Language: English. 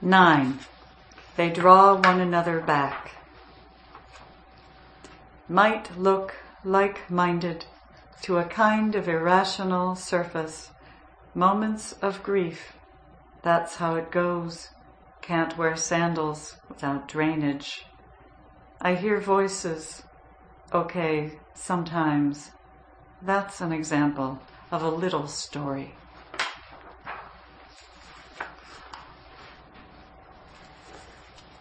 9. They draw one another back. Might look like-minded to a kind of irrational surface. Moments of grief, that's how it goes. Can't wear sandals without drainage. I hear voices. Okay, sometimes. That's an example of a little story.